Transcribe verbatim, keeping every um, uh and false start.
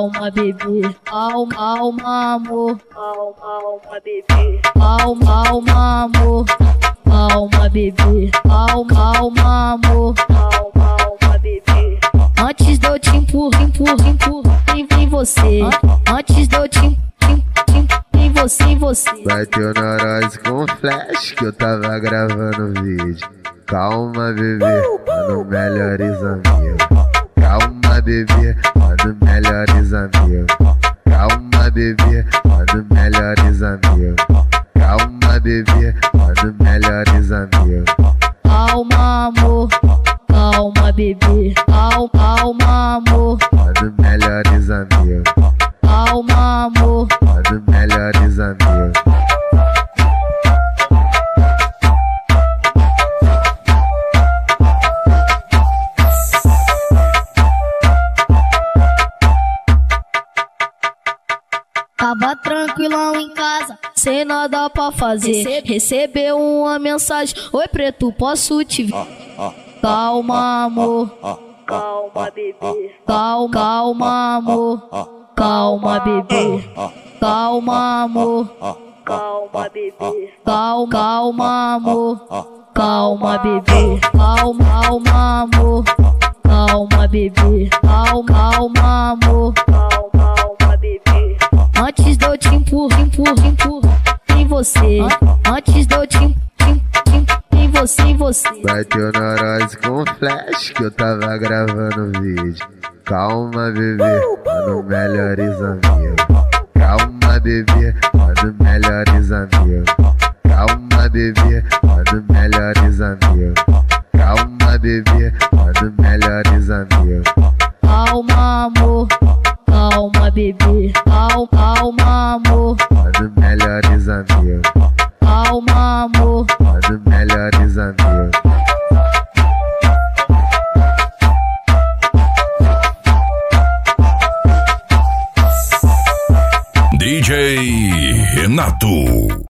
calma, bebê, calma, calma, amor, Calma, calma, bebê. calma, calma, amor, calma, bebê, calma, calma, amor. Calma, calma, bebê. Antes de eu te empurrar, empurrar, empurrar em, em você. Antes de eu te empurrar em você, em você. Bateu neurose com flash que eu tava gravando vídeo. Calma, bebê, mano, melhores amigos. Calma, bebê, mano, melhores amigos. Calma, bebê, mano, melhores amigos. Calma, bebê, mano, melhores amigos. Calma, amor, calma, bebê, calma, calma, amor, Mano, melhores amigos. calma, amor. Mano, melhores amigos. Tava tranquilão em casa, sem nada pra fazer. Recebeu uma mensagem: oi preto, posso te ver? Calma, amor, Calma, bebê. calma, calma, amor, calma, bebê, calma, amor, Calma, bebê. calma, calma, amor, calma, bebê, calma, calma, amor, calma, bebê, calma, calma, amor. Calma, calma, bebê. Antes de eu te empurrar, empurrar, empurrar em você. Antes de eu te empurrar em você, em você. Bateu neurose com flash que eu tava gravando vídeo. Calma, bebê, mano, melhores amigos. Calma, bebê, mano, melhores amigos. Calma, bebê, mano, melhores amigos. Calma, bebê, mano, melhores amigos. Calma, amor, calma, bebê, calma, calma, amor, Mano, melhores amigos. calma, amor. Mano, melhores amigos. D J Renato.